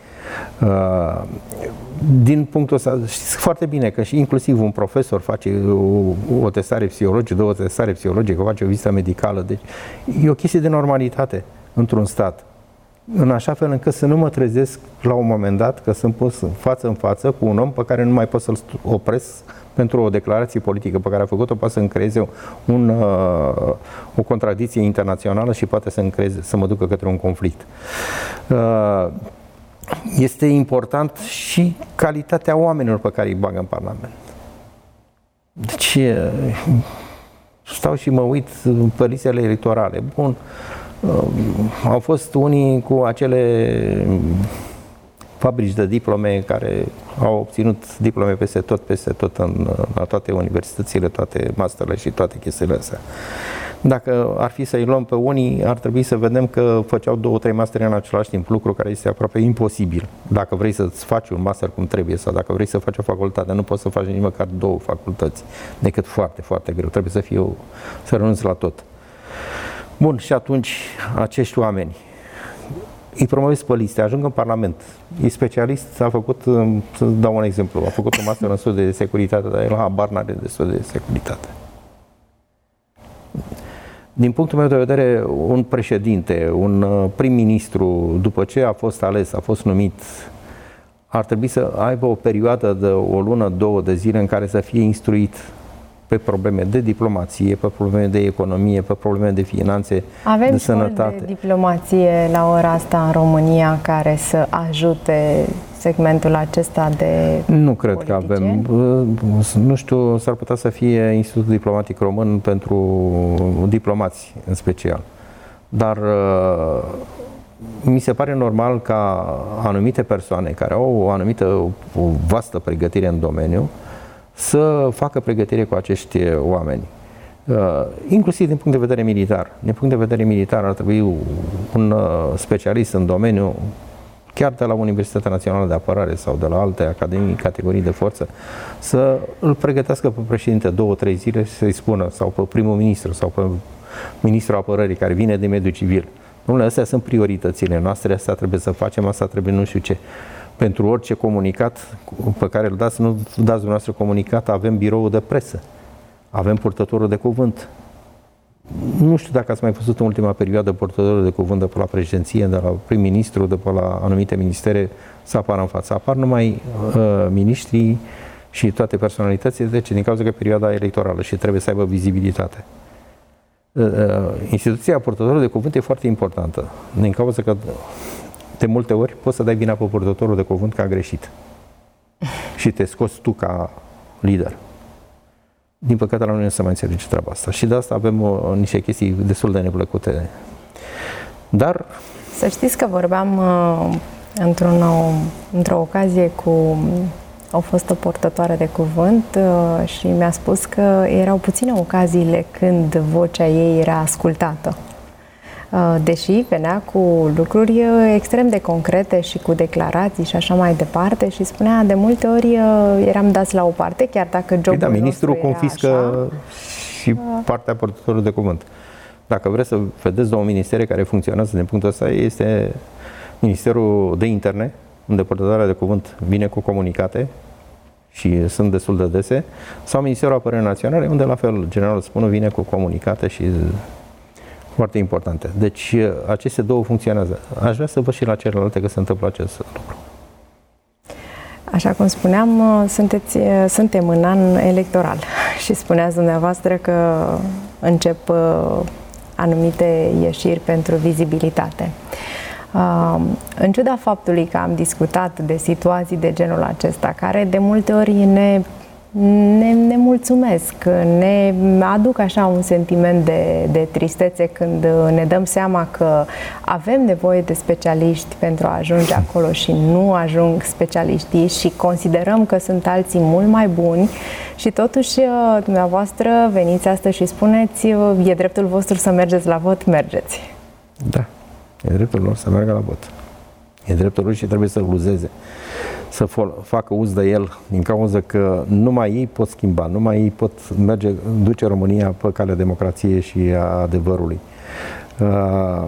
Speaker 4: Din punctul ăsta, știți foarte bine că și inclusiv un profesor face o, o testare psihologică, două testare psihologică, face o vizită medicală, deci e o chestie de normalitate într-un stat. În așa fel încât să nu mă trezesc la un moment dat că sunt pus față în față cu un om pe care nu mai pot să-l opresc pentru o declarație politică pe care a făcut-o, poate să-mi creeze un, uh, o contradicție internațională și poate să-mi creeze, să mă ducă către un conflict. Uh, Este important și calitatea oamenilor pe care îi bagă în Parlament. Deci stau și mă uit pe listele electorale. Bun, au fost unii cu acele fabrici de diplome care au obținut diplome peste tot, peste tot în, la toate universitățile, toate masterele și toate chestiile astea. Dacă ar fi să-i luăm pe unii, ar trebui să vedem că făceau două, trei mastere în același timp, lucru care este aproape imposibil. Dacă vrei să-ți faci un master cum trebuie sau dacă vrei să faci o facultate, nu poți să faci nici măcar două facultăți, decât foarte, foarte greu. Trebuie să fie o, să renunți la tot. Bun, și atunci acești oameni îi promovezi pe liste, ajung în Parlament. E specialist, a făcut, să dau un exemplu, a făcut un master în studii de securitate, dar el habar n-are de studii de securitate. Din punctul meu de vedere, un președinte, un prim-ministru, după ce a fost ales, a fost numit, ar trebui să aibă o perioadă de o lună, două de zile în care să fie instruit pe probleme de diplomație, pe probleme de economie, pe probleme de finanțe,
Speaker 3: Avem
Speaker 4: de sănătate.
Speaker 3: Avem de diplomație la ora asta în România care să ajute segmentul acesta de
Speaker 4: Nu cred
Speaker 3: politicieni?
Speaker 4: că avem. Nu știu, s-ar putea să fie Institutul Diplomatic Român pentru diplomați în special. Dar mi se pare normal ca anumite persoane care au o anumită, o vastă pregătire în domeniu să facă pregătire cu acești oameni. Inclusiv din punct de vedere militar. Din punct de vedere militar ar trebui un specialist în domeniu, chiar de la Universitatea Națională de Apărare sau de la alte academii, categorii de forță, să îl pregătească pe președinte două, trei zile și să-i spună, sau pe primul ministru, sau pe ministrul apărării care vine de mediul civil. Dom'le, astea sunt prioritățile noastre, asta trebuie să facem, asta trebuie nu știu ce. Pentru orice comunicat pe care îl dați, nu dați dumneavoastră comunicat, avem biroul de presă, avem purtătorul de cuvânt. Nu știu dacă ați mai văzut în ultima perioadă purtătorul de cuvânt de pe la președinție, de la prim-ministru, de pe la anumite ministere să apară în față. Apar numai uh, miniștrii și toate personalitățile, deci din cauza că e perioada electorală și trebuie să aibă vizibilitate. Uh, instituția purtătorului de cuvânt e foarte importantă, din cauza că de multe ori poți să dai vina pe purtătorul de cuvânt că a greșit și te scoți tu ca lider. Din păcate la noi nu se mai înțelege treaba asta și de asta avem o, niște chestii destul de neplăcute. Dar...
Speaker 3: Să știți că vorbeam uh, într-un, într-o ocazie cu o fostă purtătoare de cuvânt uh, și mi-a spus că erau puține ocaziile când vocea ei era ascultată. Deși venea cu lucruri extrem de concrete și cu declarații și așa mai departe și spunea de multe ori eram dați la o parte, chiar dacă jobul
Speaker 4: da, ministrul confiscă
Speaker 3: așa,
Speaker 4: și partea purtătorului de cuvânt. Dacă vreți să vedeți două ministere care funcționează din punctul ăsta, este Ministerul de Interne, unde purtătoarea de cuvânt vine cu comunicate și sunt destul de dese, sau Ministerul Apărării Naționale, unde la fel generalul spune vine cu comunicate și foarte importante. Deci aceste două funcționează. Aș vrea să văd și la celelalte că se întâmplă acest lucru.
Speaker 3: Așa cum spuneam, sunteți, suntem în an electoral și spuneați dumneavoastră că încep anumite ieșiri pentru vizibilitate. În ciuda faptului că am discutat de situații de genul acesta, care de multe ori ne Ne, ne mulțumesc, ne aduc așa un sentiment de, de tristețe când ne dăm seama că avem nevoie de specialiști pentru a ajunge acolo și nu ajung specialiștii și considerăm că sunt alții mult mai buni și totuși dumneavoastră veniți astăzi și spuneți e dreptul vostru să mergeți la vot, mergeți.
Speaker 4: Da, e dreptul lor să meargă la vot. E dreptul lor și trebuie să-l uzeze, să facă uz de el, din cauza că numai ei pot schimba, numai ei pot merge, duce România pe calea democrației și a adevărului. Uh,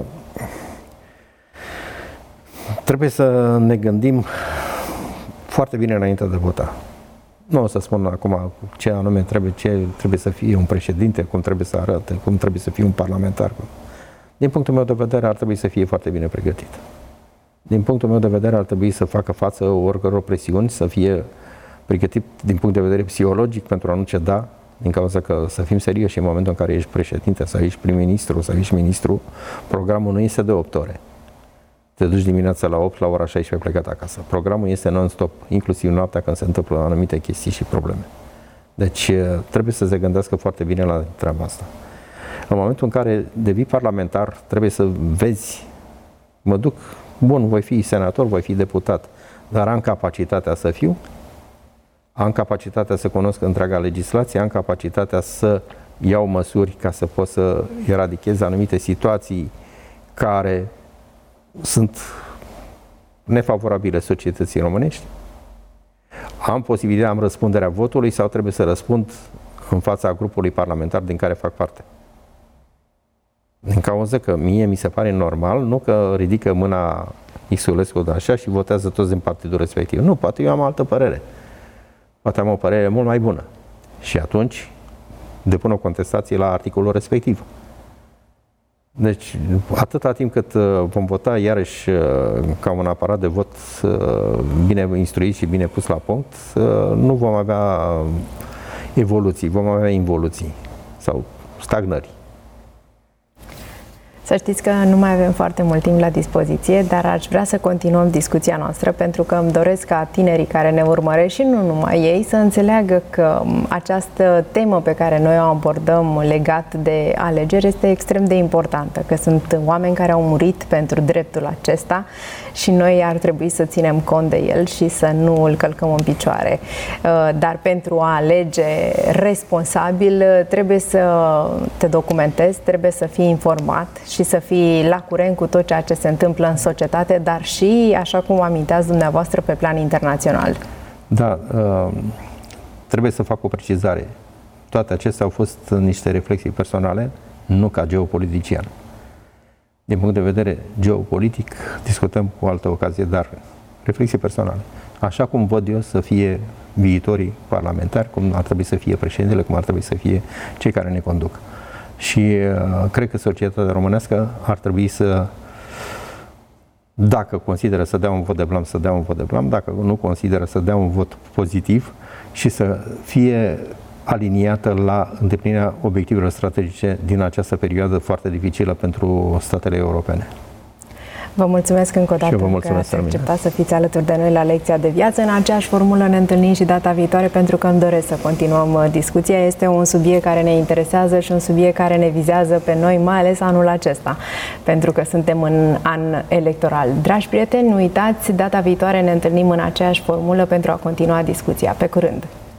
Speaker 4: trebuie să ne gândim foarte bine înainte de vota. Nu o să spun acum ce anume trebuie, ce trebuie să fie un președinte, cum trebuie să arate, cum trebuie să fie un parlamentar. Din punctul meu de vedere ar trebui să fie foarte bine pregătit. Din punctul meu de vedere ar trebui să facă față oricăror presiuni, să fie pregătit din punct de vedere psihologic pentru a nu ceda, din cauza că să fim serioși în momentul în care ești președinte sau ești prim-ministru sau ești ministru, programul nu este de opt ore. Te duci dimineața la opt, la ora șaisprezece plecat acasă. Programul este non-stop, inclusiv noaptea când se întâmplă anumite chestii și probleme. Deci trebuie să se gândească foarte bine la treaba asta. În momentul în care devii parlamentar, trebuie să vezi, mă duc, bun, voi fi senator, voi fi deputat, dar am capacitatea să fiu, am capacitatea să cunosc întreaga legislație, am capacitatea să iau măsuri ca să pot să eradichez anumite situații care sunt nefavorabile societății românești. Am posibilitatea, am răspunderea votului sau trebuie să răspund în fața grupului parlamentar din care fac parte. Din cauza că mie mi se pare normal, nu că ridică mâna Xulescu de așa și votează toți din partidul respectiv. Nu, poate eu am altă părere. Poate am o părere mult mai bună. Și atunci depun o contestație la articolul respectiv. Deci, atâta timp cât vom vota iarăși ca un aparat de vot bine instruit și bine pus la punct, nu vom avea evoluții, vom avea involuții sau stagnări.
Speaker 3: Să știți că nu mai avem foarte mult timp la dispoziție, dar aș vrea să continuăm discuția noastră pentru că îmi doresc ca tinerii care ne urmăresc și nu numai ei să înțeleagă că această temă pe care noi o abordăm legat de alegeri este extrem de importantă, că sunt oameni care au murit pentru dreptul acesta și noi ar trebui să ținem cont de el și să nu îl călcăm în picioare. Dar pentru a alege responsabil trebuie să te documentezi, trebuie să fii informat și să fii la curent cu tot ceea ce se întâmplă în societate, dar și, așa cum aminteați dumneavoastră, pe plan internațional.
Speaker 4: Da, trebuie să fac o precizare. Toate acestea au fost niște reflexii personale, nu ca geopolitician. Din punct de vedere geopolitic, discutăm cu altă ocazie, dar reflexii personale. Așa cum văd eu să fie viitorii parlamentari, cum ar trebui să fie președintele, cum ar trebui să fie cei care ne conduc. Și uh, cred că societatea românească ar trebui să, dacă consideră să dea un vot de blam, să dea un vot de blam, dacă nu consideră să dea un vot pozitiv și să fie aliniată la îndeplinirea obiectivelor strategice din această perioadă foarte dificilă pentru statele europene.
Speaker 3: Vă mulțumesc încă o dată că ați acceptat să fiți alături de noi la lecția de viață. În aceeași formulă ne întâlnim și data viitoare pentru că îmi doresc să continuăm discuția. Este un subiect care ne interesează și un subiect care ne vizează pe noi, mai ales anul acesta, pentru că suntem în an electoral. Dragi prieteni, nu uitați, data viitoare ne întâlnim în aceeași formulă pentru a continua discuția. Pe curând!